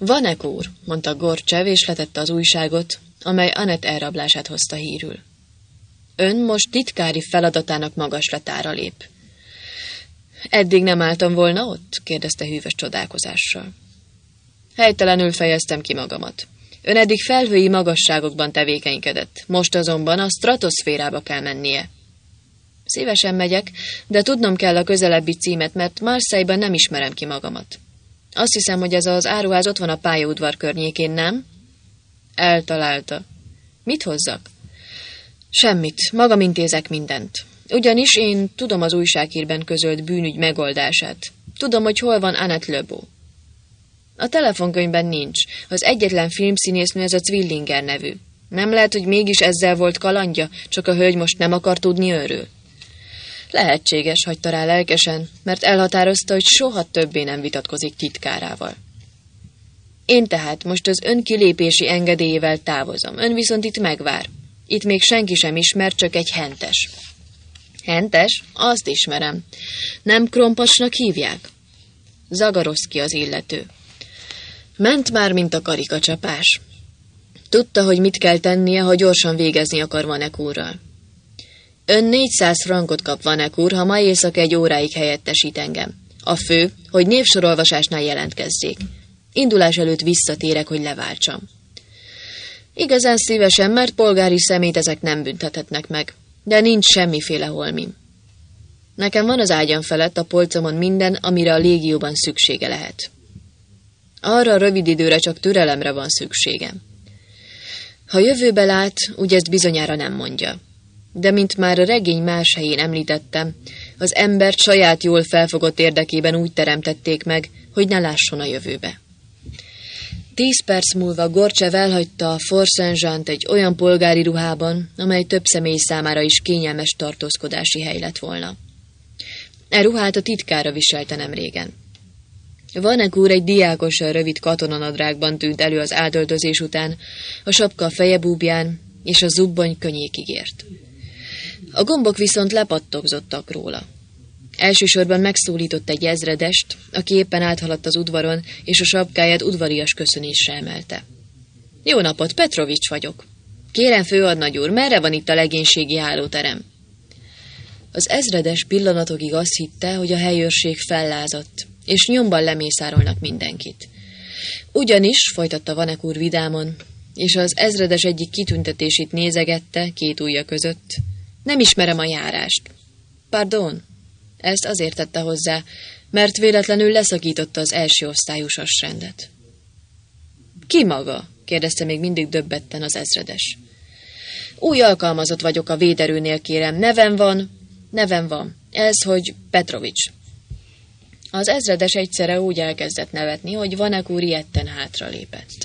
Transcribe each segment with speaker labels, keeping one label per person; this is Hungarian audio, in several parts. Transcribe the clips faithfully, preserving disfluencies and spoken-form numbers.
Speaker 1: Vanek úr, mondta Gorcsev, és letette az újságot, amely Anett elrablását hozta hírül. Ön most titkári feladatának magaslatára lép. Eddig nem álltam volna ott? Kérdezte hűvös csodálkozással. Helytelenül fejeztem ki magamat. Ön eddig felhői magasságokban tevékenykedett, most azonban a stratoszférába kell mennie. Szívesen megyek, de tudnom kell a közelebbi címet, mert Marseille-ban nem ismerem ki magamat. Azt hiszem, hogy ez az áruház ott van a pályaudvar környékén, nem? Eltalálta. Mit hozzak? Semmit, magam intézek mindent. Ugyanis én tudom az újsághírben közölt bűnügy megoldását. Tudom, hogy hol van Anett Lebeau. A telefonkönyvben nincs. Az egyetlen filmszínésznő ez a Zwillinger nevű. Nem lehet, hogy mégis ezzel volt kalandja, csak a hölgy most nem akar tudni őről? Lehetséges, hagyta rá lelkesen, mert elhatározta, hogy soha többé nem vitatkozik titkárával. Én tehát most az ön kilépési engedélyével távozom, ön viszont itt megvár. Itt még senki sem ismer, csak egy hentes. Hentes? Azt ismerem. Nem Krompasnak hívják? Zagaroszki az illető. Ment már, mint a karikacsapás. Tudta, hogy mit kell tennie, ha gyorsan végezni akar Vanek úrral. Ön négyszáz frankot kap, Vanek úr, ha ma éjszaka egy óráig helyettesít engem. A fő, hogy névsorolvasásnál jelentkezzék. Indulás előtt visszatérek, hogy leváltsam. Igazán szívesen, mert polgári szemét ezek nem büntethetnek meg, de nincs semmiféle holmim. Nekem van az ágyam felett a polcomon minden, amire a légióban szüksége lehet. Arra a rövid időre csak türelemre van szükségem. Ha jövőbe lát, úgy ezt bizonyára nem mondja. De mint már a regény más helyén említettem, az embert saját jól felfogott érdekében úgy teremtették meg, hogy ne lásson a jövőbe. Tíz perc múlva Gorcsev elhagyta a Fort Saint-Jean-t egy olyan polgári ruhában, amely több személy számára is kényelmes tartózkodási hely lett volna. E ruhát a titkára viselte nem régen. Vanek úr egy diákosan rövid katonanadrágban tűnt elő az átöltözés után, a sapka a fejebúbján, és a zubbony könnyékig ért. A gombok viszont lepattogzottak róla. Elsősorban megszólított egy ezredest, aki éppen áthaladt az udvaron, és a sapkáját udvarias köszönésre emelte. Jó napot, Petrovics vagyok. Kérem, főadnagy úr, merre van itt a legénységi hálóterem? Az ezredes pillanatokig azt hitte, hogy a helyőrség fellázadt, és nyomban lemészárolnak mindenkit. Ugyanis, folytatta Vanek úr vidámon, és az ezredes egyik kitüntetését nézegette két ujja között, nem ismerem a járást. Pardon? Ezt azért tette hozzá, mert véletlenül leszakította az első osztályú sasrendet. Ki maga? Kérdezte még mindig döbbetten az ezredes. Új alkalmazott vagyok a véderőnél, kérem. Nevem van, nevem van. Ez, hogy Petrovics. Az ezredes egyszerre úgy elkezdett nevetni, hogy Vanek úr ilyetten hátralépett.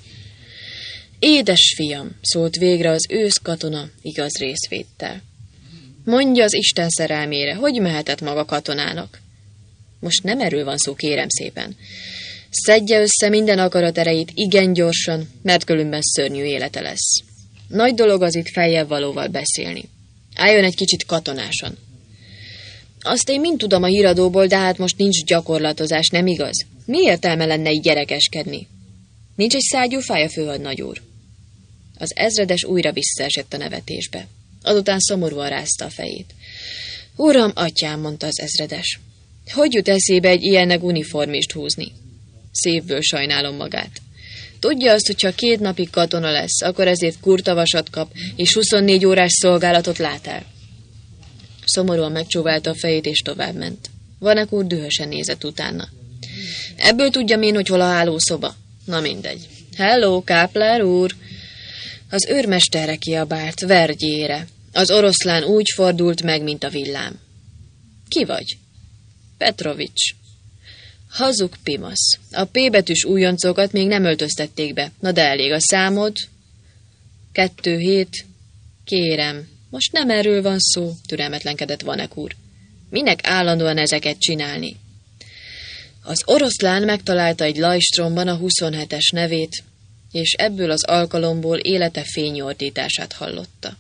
Speaker 1: Édes fiam, szólt végre az ősz katona igaz részvéttel. Mondja az Isten szerelmére, hogy mehetett maga katonának? Most nem erről van szó, kérem szépen. Szedje össze minden akarat erejét igen gyorsan, mert különben szörnyű élete lesz. Nagy dolog az itt feljebb valóval beszélni. Álljon egy kicsit katonásan. Azt én mind tudom a híradóból, de hát most nincs gyakorlatozás, nem igaz? Mi értelme lenne így gyerekeskedni? Nincs egy szágyúfája, főhadnagy úr? Az ezredes újra visszaesett a nevetésbe. Azután szomorúan rázta a fejét. Uram, atyám, mondta az ezredes. Hogy jut eszébe egy ilyennek uniformist húzni? Szívből sajnálom magát. Tudja azt, hogyha két napig katona lesz, akkor ezért kurtavasat kap, és huszonnégy órás szolgálatot lát el. Szomorúan megcsóválta a fejét, és továbbment. Vanek úr dühösen nézett utána. Ebből tudjam én, hogy hol a hálószoba? Na mindegy. Hello, Káplár úr! Az őrmesterre kiabált, Vergyére. Az oroszlán úgy fordult meg, mint a villám. Ki vagy? Petrovics. Hazug pimasz. A P betűs újoncokat még nem öltöztették be. Na de elég a számod. Kettő hét. Kérem, most nem erről van szó, türelmetlenkedett Vanek úr. Minek állandóan ezeket csinálni? Az oroszlán megtalálta egy lajstromban a huszonhetes nevét, és ebből az alkalomból élete fényordítását hallotta.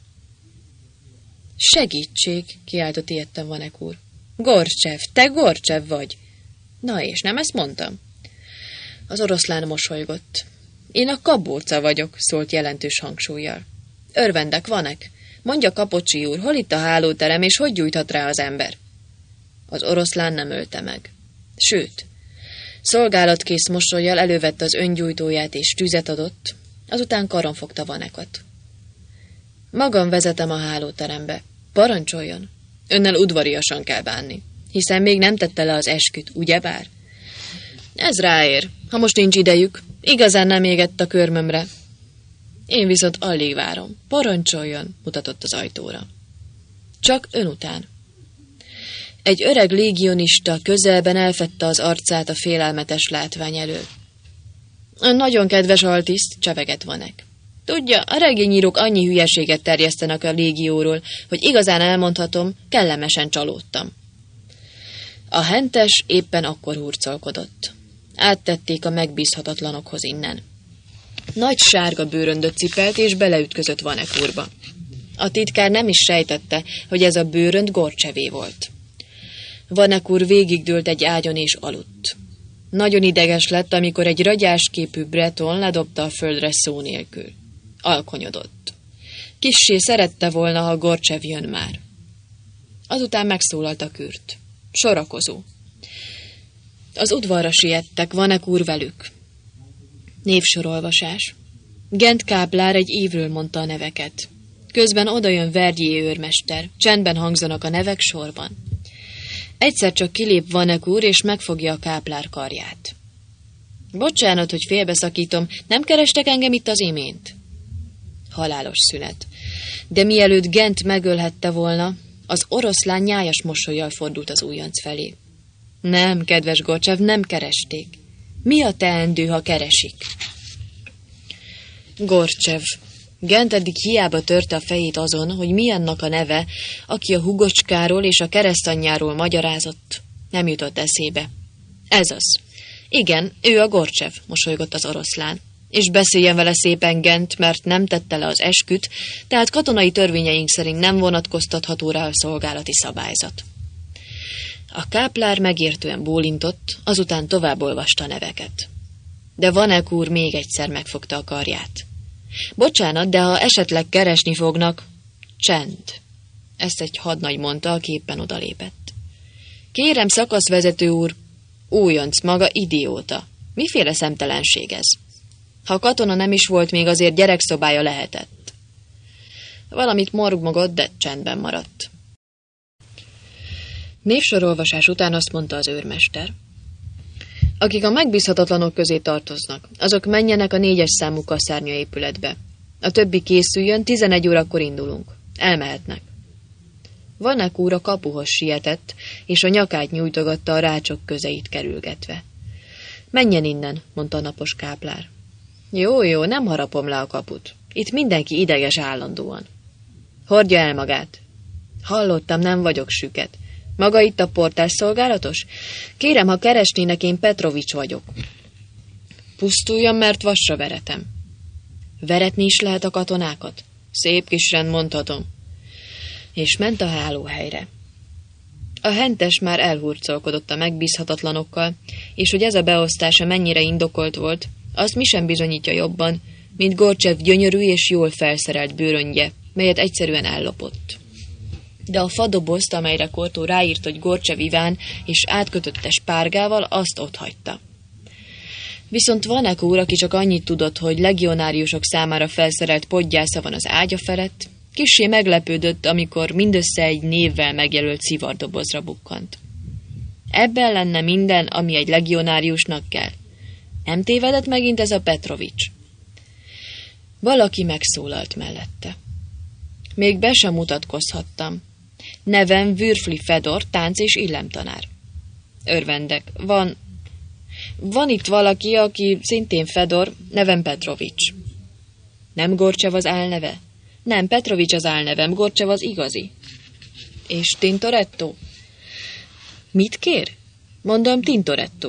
Speaker 1: Segítség, kiáltott ilyetten Vanek úr. Gorcsev, te Gorcsev vagy. Na és nem ezt mondtam? Az oroszlán mosolygott. Én a kabóca vagyok, szólt jelentős hangsúllyal. Örvendek, van-ek? Mondja, Kapocsi úr, hol itt a hálóterem, és hogy gyújthat rá az ember? Az oroszlán nem ölte meg. Sőt, szolgálatkész mosollyal elővette az öngyújtóját és tüzet adott, azután karon fogta Vanekat. Magam vezetem a hálóterembe. Parancsoljon. Önnel udvariasan kell bánni, hiszen még nem tette le az esküt, ugyebár? Ez ráér, ha most nincs idejük. Igazán nem égett a körmömre. Én viszont alig várom. Parancsoljon, mutatott az ajtóra. Csak ön után. Egy öreg légionista közelben elfedte az arcát a félelmetes látvány elől. Nagyon kedves altiszt, csevegett Vanek. Tudja, a regényírók annyi hülyeséget terjesztenek a légióról, hogy igazán elmondhatom, kellemesen csalódtam. A hentes éppen akkor hurcolkodott. Áttették a megbízhatatlanokhoz innen. Nagy sárga bőröndöt cipelt, és beleütközött Vanek úrba. A titkár nem is sejtette, hogy ez a bőrönd Gorcsevé volt. Vanek úr végigdőlt egy ágyon és aludt. Nagyon ideges lett, amikor egy ragyásképű breton ledobta a földre szó nélkül. Alkonyodott. Kissé szerette volna, ha Gorcsev jön már. Azután megszólalt a kürt. Sorakozó. Az udvarra siettek, Vanek úr velük. Névsorolvasás. Gent káplár egy évről mondta a neveket. Közben odajön Vergyé őrmester. Csendben hangzanak a nevek sorban. Egyszer csak kilép Vanek úr, és megfogja a káplár karját. Bocsánat, hogy félbeszakítom, nem kerestek engem itt az imént? Halálos szünet. De mielőtt Gent megölhette volna, az oroszlán nyájas mosollyal fordult az újonc felé. Nem, kedves Gorcsev, nem keresték. Mi a teendő, ha keresik? Gorcsev. Gent eddig hiába törte a fejét azon, hogy mi annak a neve, aki a hugocskáról és a keresztanyjáról magyarázott. Nem jutott eszébe. Ez az. Igen, ő a Gorcsev, mosolygott az oroszlán. És beszéljen vele szépen, Gent, mert nem tette le az esküt, tehát katonai törvényeink szerint nem vonatkoztatható rá a szolgálati szabályzat. A káplár megértően bólintott, azután tovább olvasta a neveket. De Vanek úr még egyszer megfogta a karját. Bocsánat, de ha esetleg keresni fognak... Csend. Ezt egy hadnagy mondta, aki éppen odalépett. Kérem, szakaszvezető úr, újonc maga idióta. Miféle szemtelenség ez? Ha katona nem is volt, még azért gyerekszobája lehetett. Valamit morgmogott, de csendben maradt. Névsorolvasás után azt mondta az őrmester. Akik a megbízhatatlanok közé tartoznak, azok menjenek a négyes számú kaszárnya épületbe. A többi készüljön, tizenegy órakor indulunk. Elmehetnek. Vanek úr a kapuhoz sietett, és a nyakát nyújtogatta a rácsok közeit kerülgetve. Menjen innen, mondta a napos káplár. Jó, jó, nem harapom le a kaput. Itt mindenki ideges állandóan. Hordja el magát. Hallottam, nem vagyok süket. Maga itt a portásszolgálatos? Kérem, ha keresnének, én Petrovics vagyok. Pusztuljon, mert vasra veretem. Veretni is lehet a katonákat? Szép kis rend, mondhatom. És ment a hálóhelyre. A hentes már elhurcolkodott a megbízhatatlanokkal, és hogy ez a beosztása mennyire indokolt volt, azt mi sem bizonyítja jobban, mint Gorcsev gyönyörű és jól felszerelt bőröndje, melyet egyszerűen ellopott. De a fadobozt, amelyre Kortó ráírt, hogy Gorcsev Iván, és átkötötte spárgával, azt otthagyta. Viszont Vanek úr, aki csak annyit tudott, hogy legionáriusok számára felszerelt podgyásza van az ágya felett, kissé meglepődött, amikor mindössze egy névvel megjelölt szivardobozra bukkant. Ebben lenne minden, ami egy legionáriusnak kell. Nem tévedett megint ez a Petrovics? Valaki megszólalt mellette. Még be sem mutatkozhattam. Nevem Würfli Fedor, tánc és illemtanár. Örvendek, van... Van itt valaki, aki szintén Fedor, nevem Petrovics. Nem Gorcsev az álneve? Nem, Petrovics az álnevem, Gorcsev az igazi. És Tintoretto? Mit kér? Mondom, Tintoretto.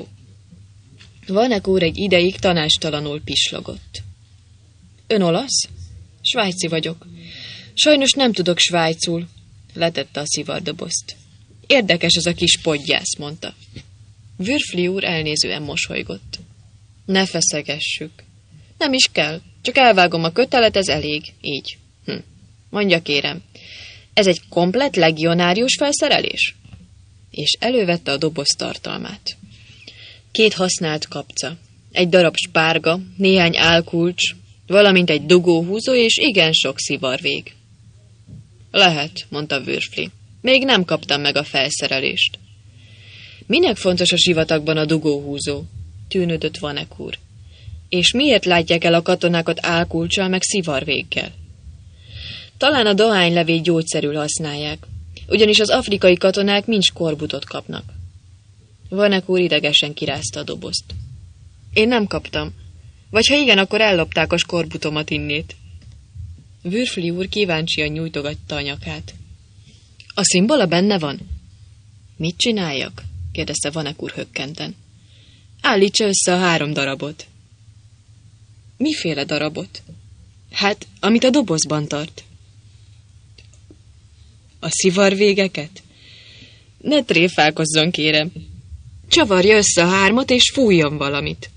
Speaker 1: Vanek úr egy ideig tanástalanul pislogott. Ön olasz? Svájci vagyok. Sajnos nem tudok svájcul, letette a szivardobozt. Érdekes ez a kis podgyász, mondta. Würfli úr elnézően mosolygott. Ne feszegessük. Nem is kell, csak elvágom a kötelet, ez elég, így. Hm. Mondja kérem, ez egy komplett legionárius felszerelés? És elővette a doboz tartalmát. Két használt kapca, egy darab spárga, néhány álkulcs, valamint egy dugóhúzó és igen sok szivarvég. Lehet, mondta Wurfli. Még nem kaptam meg a felszerelést. Minek fontos a sivatagban a dugóhúzó? Tűnődött Vanek úr. És miért látják el a katonákat álkulccsal meg szivarvéggel? Talán a dohánylevél gyógyszerül használják, ugyanis az afrikai katonák mind skorbutot kapnak. Vanek úr idegesen kirázta a dobozt. Én nem kaptam. Vagy ha igen, akkor ellopták a skorbutomat innét. Wurfli úr kíváncsian nyújtogatta a nyakát. A szimbola benne van? Mit csináljak? kérdezte Vanek úr hökkenten. Állítsa össze a három darabot. Miféle darabot? Hát, amit a dobozban tart. A szivarvégeket? Ne tréfálkozzon, kérem. Csavarja össze a hármat, és fújjon valamit.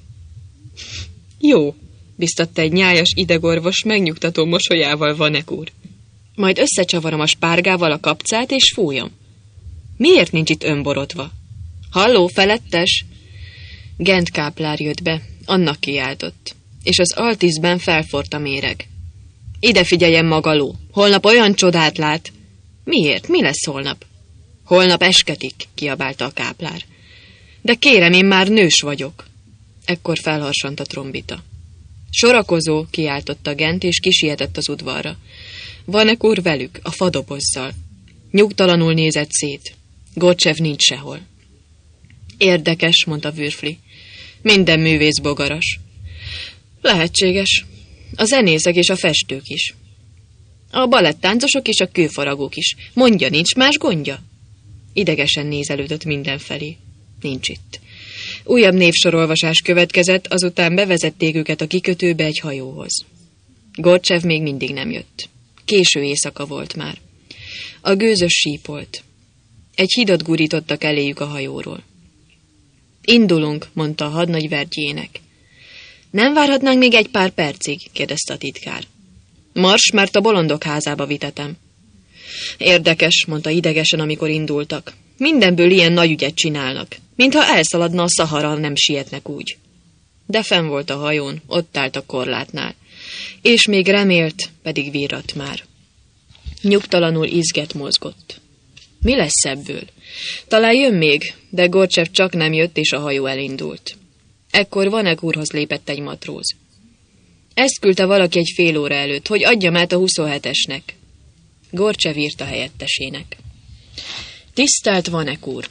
Speaker 1: Jó, biztatta egy nyájas idegorvos megnyugtató mosolyával Vanek úr. Majd összecsavarom a spárgával a kapcát, és fújom. Miért nincs itt önborotva? Halló, felettes! Gent káplár jött be, annak kiáltott, és az altiszben felforrt a méreg. Ide figyeljen, magaló, holnap olyan csodát lát. Miért? Mi lesz holnap? Holnap esketik, kiabálta a káplár. De kérem, én már nős vagyok. Ekkor felharsant a trombita. Sorakozó, kiáltotta Gent, és kisietett az udvarra. Vanek úr velük, a fadobozzal. Nyugtalanul nézett szét. Gorcsev nincs sehol. Érdekes, mondta Wurfli. Minden művész bogaras. Lehetséges. A zenészek és a festők is. A balettáncosok és a kőfaragók is. Mondja, nincs más gondja? Idegesen nézelődött mindenfelé. Nincs itt. Újabb névsorolvasás következett, azután bevezették őket a kikötőbe egy hajóhoz. Gorcsev még mindig nem jött. Késő éjszaka volt már. A gőzös sípolt. Egy hidat gurítottak eléjük a hajóról. Indulunk, mondta a hadnagy Vergyének. Nem várhatnánk még egy pár percig? kérdezte a titkár. Mars, mert a bolondok házába vitetem. Érdekes, mondta idegesen, amikor indultak. Mindenből ilyen nagy ügyet csinálnak. Mintha elszaladna a Szahara, nem sietnek úgy. De fenn volt a hajón, ott állt a korlátnál. És még remélt, pedig virradt már. Nyugtalanul izget mozgott. Mi lesz ebből? Talán jön még, de Gorcsev csak nem jött, és a hajó elindult. Ekkor Vanek úrhoz lépett egy matróz. Ezt küldte valaki egy fél óra előtt, hogy adjam át a huszonhetesnek. Gorcsev írta helyettesének. Tisztelt Vanek úr!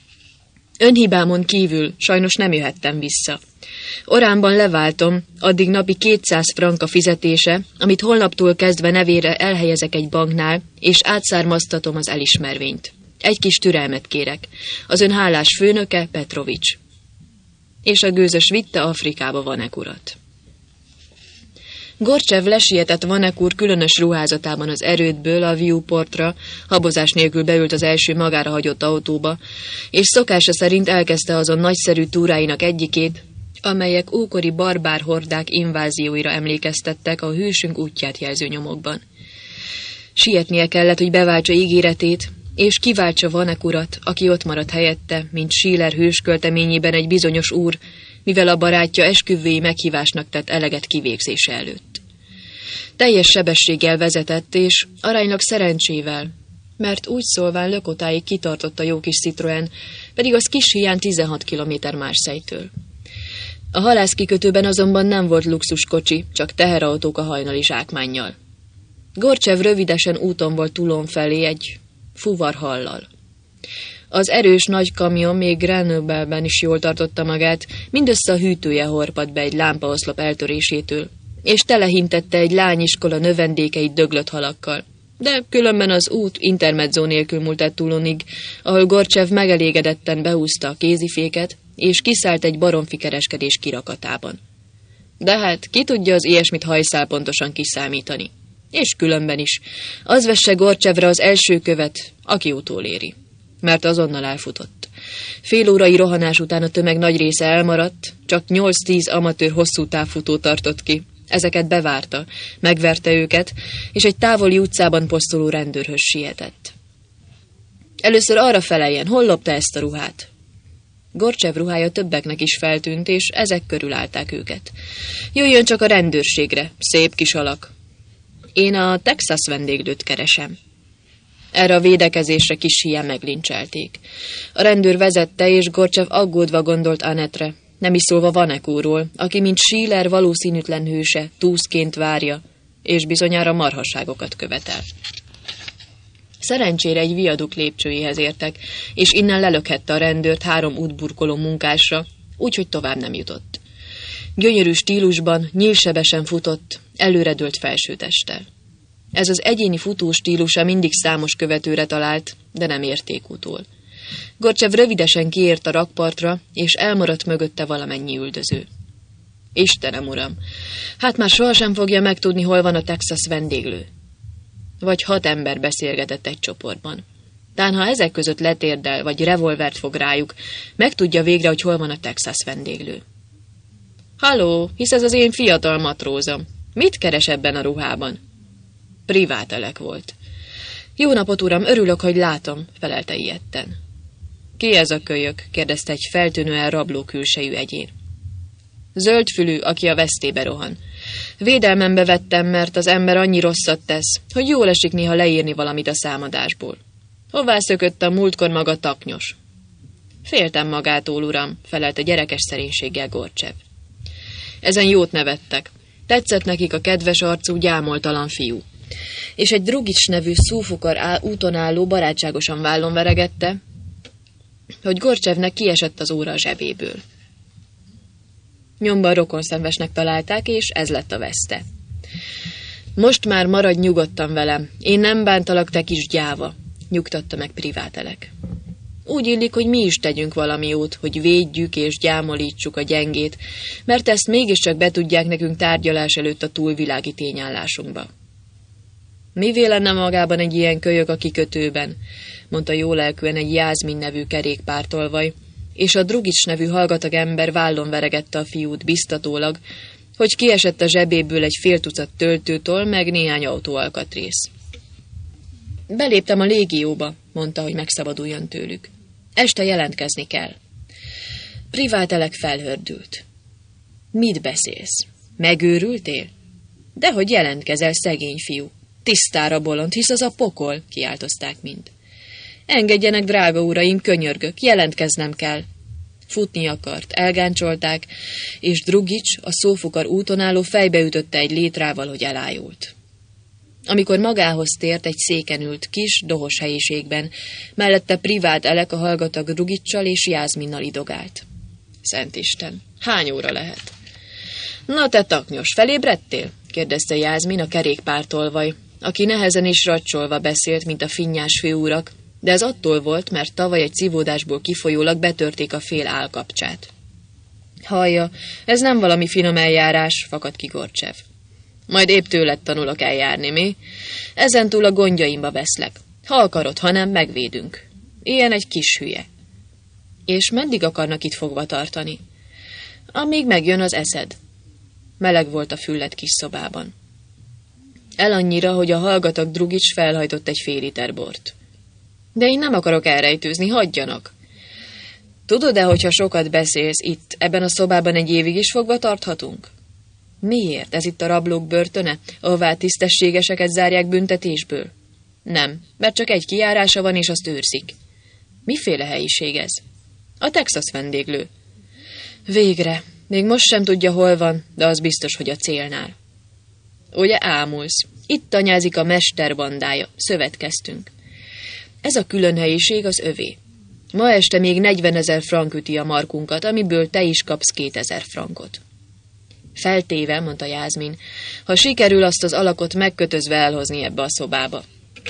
Speaker 1: Önhibámon kívül sajnos nem jöhettem vissza. Oránban leváltom, addig napi kétszáz franka fizetése, amit holnaptól kezdve nevére elhelyezek egy banknál, és átszármaztatom az elismervényt. Egy kis türelmet kérek. Az ön hálás főnöke, Petrovics. És a gőzös vitte Afrikába Vanek urat. Gorcsev lesietett Vanek úr különös ruházatában az erődből a Viewportra, habozás nélkül beült az első magára hagyott autóba, és szokása szerint elkezdte azon nagyszerű túráinak egyikét, amelyek ókori barbár hordák invázióira emlékeztettek a hősünk útját jelző nyomokban. Sietnie kellett, hogy beváltsa ígéretét, és kiváltsa Vanek urat, aki ott maradt helyette, mint Schiller hős költeményében egy bizonyos úr, mivel a barátja esküvői meghívásnak tett eleget kivégzése előtt. Teljes sebességgel vezetett, és aránylag szerencsével, mert úgy szólván Lökotáig kitartott a jó kis Citroën, pedig az kis hiány tizenhat kilométer Marseille-től. A halászkikötőben azonban nem volt luxuskocsi, csak teherautók a hajnali zsákmánnyal. Gorcsev rövidesen úton volt Toulon felé egy fuvarhallal. Az erős nagy kamion még Grenoble-ben is jól tartotta magát, mindössze a hűtője horpadt be egy lámpaoszlop eltörésétől, és telehintette egy lányiskola növendékeit döglött halakkal. De különben az út intermezzo nélkül múlt el Toulonig, ahol Gorcsev megelégedetten behúzta a kéziféket, és kiszállt egy baromfi kereskedés kirakatában. De hát ki tudja az ilyesmit hajszál pontosan kiszámítani. És különben is. Az vesse Gorcsevre az első követ, aki utoléri. Mert azonnal elfutott. Fél órai rohanás után a tömeg nagy része elmaradt, csak nyolc-tíz amatőr hosszú távfutó tartott ki. Ezeket bevárta, megverte őket, és egy távoli utcában posztoló rendőrhöz sietett. Először arra feleljen, hol lopta ezt a ruhát? Gorcsev ruhája többeknek is feltűnt, és ezek körülállták őket. Jöjjön csak a rendőrségre, szép kis alak. Én a Texas vendéglőt keresem. Erre a védekezésre kis híján meglincselték. A rendőr vezette, és Gorcsev aggódva gondolt Annette-re, nem is szólva Vanekóról, aki mint Schiller valószínűtlen hőse, túszként várja, és bizonyára marhasságokat követel. Szerencsére egy viaduk lépcsőjéhez értek, és innen lelökhette a rendőrt három útburkoló munkásra, úgyhogy tovább nem jutott. Gyönyörű stílusban, nyílsebesen futott, előredőlt felsőtesttel. Ez az egyéni futó stílusa mindig számos követőre talált, de nem értékútól. Gorcsev rövidesen kiért a rakpartra, és elmaradt mögötte valamennyi üldöző. Istenem, uram, hát már sohasem fogja megtudni, hol van a Texas vendéglő. Vagy hat ember beszélgetett egy csoportban. Tán ha ezek között letérdel, vagy revolvert fog rájuk, megtudja végre, hogy hol van a Texas vendéglő. Halló, hisz ez az én fiatal matrózom. Mit keres ebben a ruhában? Privátelek volt. Jó napot, uram, örülök, hogy látom, felelte ijedten. Ki ez a kölyök? Kérdezte egy feltűnően rabló külsejű egyén. Zöldfülű, aki a vesztébe rohan. Védelmembe vettem, mert az ember annyi rosszat tesz, hogy jól esik néha leírni valamit a számadásból. Hová szökött a múltkor maga taknyos? Féltem magától, uram, felelte gyerekes szerénységgel Gorcsev. Ezen jót nevettek. Tetszett nekik a kedves arcú, gyámoltalan fiú. És egy Drugics nevű szófukar áll, úton álló barátságosan vállon veregette, hogy Gorcsevnek kiesett az óra a zsebéből. Nyomban rokonszenvesnek találták, és ez lett a veszte. Most már maradj nyugodtan velem, én nem bántalak, te kis gyáva, nyugtatta meg Privátelek. Úgy illik, hogy mi is tegyünk valami jót, hogy védjük és gyámolítsuk a gyengét, mert ezt mégiscsak be tudják nekünk tárgyalás előtt a túlvilági tényállásunkba. Mivé lenne magában egy ilyen kölyök a kikötőben, mondta jólelkűen egy Jászmin nevű kerékpártolvaj, és a Drugics nevű hallgatag ember vállon veregette a fiút biztatólag, hogy kiesett a zsebéből egy fél tucat töltőtól, meg néhány autóalkatrész. Beléptem a légióba, mondta, hogy megszabaduljon tőlük. Este jelentkezni kell. Privátelek felhördült. Mit beszélsz? Megőrültél? Dehogy jelentkezel, szegény fiú. Tisztára bolond, hisz az a pokol, kiáltozták mind. Engedjenek, drága uraim, könyörgök, jelentkeznem kell. Futni akart, elgáncsolták, és Drugics, a szófukar úton álló fejbeütötte egy létrával, hogy elájult. Amikor magához tért, egy széken ült, kis, dohos helyiségben, mellette Privátelek a hallgatag Drugicsal és Jászminnal idogált. Szent Isten, hány óra lehet? Na te taknyos, felébredtél? Kérdezte Jászmin, a kerékpártolvaj, aki nehezen és racsolva beszélt, mint a finnyás főurak, de ez attól volt, mert tavaly egy szívódásból kifolyólag betörték a fél állkapcsát. Hallja, ez nem valami finom eljárás, fakadt ki Gorcsev. Majd épp tőled tanulok eljárni, mi? Ezentúl a gondjaimba veszlek. Ha akarod, ha nem, megvédünk. Ilyen egy kis hülye. És meddig akarnak itt fogva tartani? Amíg megjön az eszed. Meleg volt a füllet kis szobában. El annyira, hogy a hallgatag Drugics felhajtott egy fél liter bort. De én nem akarok elrejtőzni, hagyjanak. Tudod-e, hogyha sokat beszélsz itt, ebben a szobában egy évig is fogva tarthatunk? Miért? Ez itt a rablók börtöne, ahová tisztességeseket zárják büntetésből? Nem, mert csak egy kijárása van, és azt őrzik. Miféle helyiség ez? A Texas vendéglő. Végre, még most sem tudja, hol van, de az biztos, hogy a célnál. Ugye ámulsz? Itt tanyázik a mester bandája, szövetkeztünk. Ez a külön helyiség az övé. Ma este még negyvenezer frank üti a markunkat, amiből te is kapsz kétezer frankot. Feltéve, mondta Jászmin, ha sikerül azt az alakot megkötözve elhozni ebbe a szobába.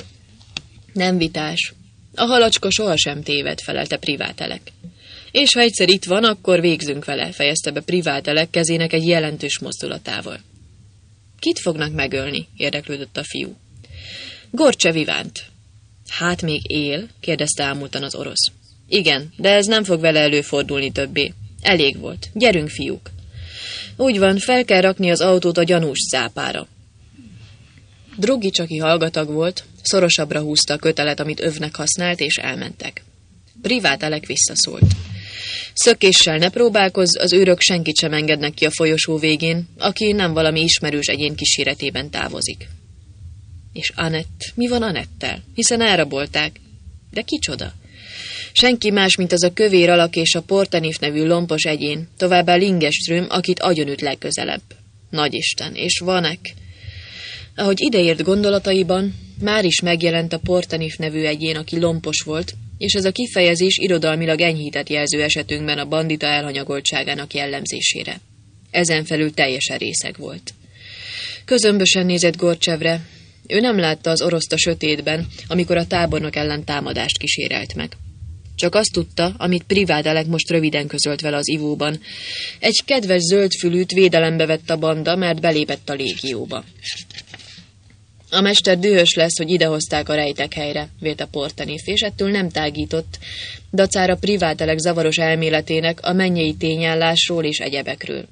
Speaker 1: Nem vitás. A halacska sohasem téved, felelte Privátelek. És ha egyszer itt van, akkor végzünk vele, fejezte be Privátelek kezének egy jelentős mozdulatával. Kit fognak megölni? Érdeklődött a fiú. Gorcsev Ivánt. Hát még él? Kérdezte ámultan az orosz. Igen, de ez nem fog vele előfordulni többé. Elég volt. Gyerünk, fiúk. Úgy van, fel kell rakni az autót a gyanús cápára. Drugics, aki hallgatag volt, szorosabbra húzta a kötelet, amit övnek használt, és elmentek. Privát Alec visszaszólt. Szökéssel ne próbálkozz, az őrök senkit sem engednek ki a folyosó végén, aki nem valami ismerős egyén kíséretében távozik. És Annette? Mi van Annettel? Hiszen elrabolták. De kicsoda? Senki más, mint az a kövér alak és a Portenif nevű lompos egyén, továbbá Lingeström, akit agyonüt legközelebb. Nagyisten, és Vanek. Ahogy ideért gondolataiban, már is megjelent a Portenif nevű egyén, aki lompos volt, és ez a kifejezés irodalmilag enyhített jelző esetünkben a bandita elhanyagoltságának jellemzésére. Ezen felül teljesen részeg volt. Közömbösen nézett Gorcsevre. Ő nem látta az oroszt a sötétben, amikor a tábornok ellen támadást kísérelt meg. Csak azt tudta, amit Privát Alec most röviden közölt vele az ivóban. Egy kedves zöldfülűt védelembe vett a banda, mert belépett a légióba. A mester dühös lesz, hogy idehozták a rejtek helyre, vélt a Portenif, és ettől nem tágított, dacára Privát Alec zavaros elméletének a mennyei tényállásról és egyebekről.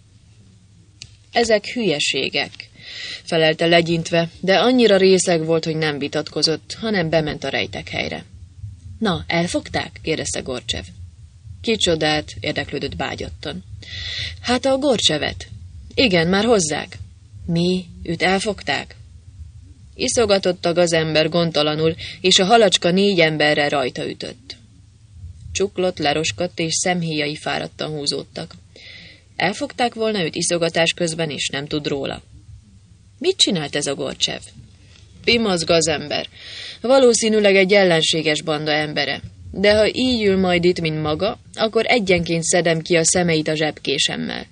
Speaker 1: Ezek hülyeségek, felelte legyintve, de annyira részeg volt, hogy nem vitatkozott, hanem bement a rejtek helyre. Na, elfogták? kérdezte Gorcsev. Kicsodát? Érdeklődött bágyottan. Hát a Gorcsevet. Igen, már hozzák. Mi? Őt elfogták? Iszogatott a gazember gondtalanul, és a halacska négy emberre rajta ütött. Csuklott, leroskadt, és szemhéjai fáradtan húzódtak. Elfogták volna őt iszogatás közben, és nem tud róla. Mit csinált ez a Gorcsev? Pimasz gazember. Valószínűleg egy ellenséges banda embere. De ha így ül majd itt, mint maga, akkor egyenként szedem ki a szemeit a zsebkésemmel.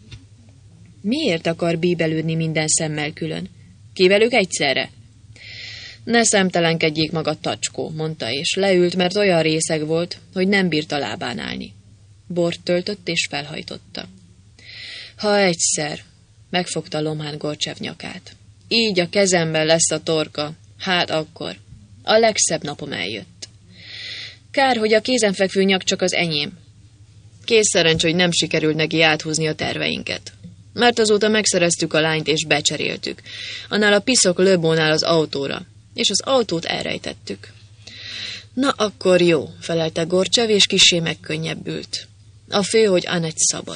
Speaker 1: Miért akar bíbelődni minden szemmel külön? Kivelük egyszerre? Ne szemtelenkedjék maga, tacskó, mondta, és leült, mert olyan részeg volt, hogy nem bírt a lábán állni. Bort töltött, és felhajtotta. Ha egyszer, megfogta lomhán Gorcsev nyakát. Így a kezemben lesz a torka, hát akkor. A legszebb napom eljött. Kár, hogy a kézenfekvő nyak csak az enyém. Kész szerencs, hogy nem sikerült neki áthúzni a terveinket. Mert azóta megszereztük a lányt és becseréltük. Annál a piszok löbónál az autóra, és az autót elrejtettük. Na akkor jó, felelte Gorcsev, és kissé megkönnyebbült. A fő, hogy Annette szabad.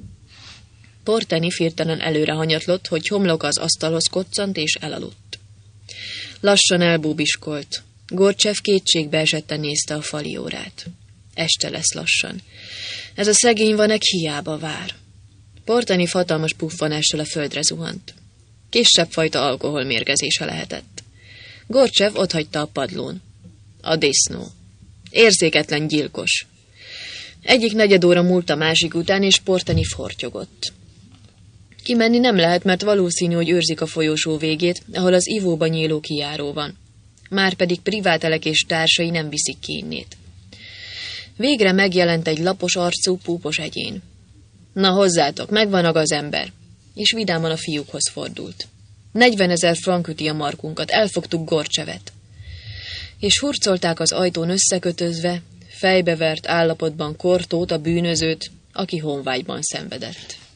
Speaker 1: Portenif hirtelen előre hanyatlott, hogy homlok az asztalhoz koccant, és elaludt. Lassan elbúbiskolt. Gorcsev kétségbe esetten nézte a fali órát. Este lesz lassan. Ez a szegény Vanek hiába vár. Portenif hatalmas puffanással a földre zuhant. Kisebb fajta alkoholmérgezése lehetett. Gorcsev otthagyta a padlón. A disznó. Érzéketlen gyilkos. Egyik negyed óra múlt a másik után, és Portenif hortyogott. Kimenni nem lehet, mert valószínű, hogy őrzik a folyosó végét, ahol az ivóba nyíló kijáró van. Márpedig Privát Alec és társai nem viszik ki innét. Végre megjelent egy lapos arcú, púpos egyén. Na hozzátok, megvan a gazember, és vidáman a fiúkhoz fordult. Negyvenezer frank üti a markunkat, elfogtuk Gorcsevet. És hurcolták az ajtón összekötözve, fejbevert állapotban Kortót, a bűnözőt, aki honvágyban szenvedett.